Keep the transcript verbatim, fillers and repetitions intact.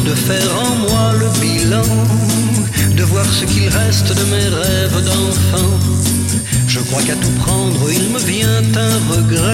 faudrait de faire en moi le bilan, de voir ce qu'il reste de mes rêves d'enfant. Je crois qu'à tout prendre, il me vient un regret.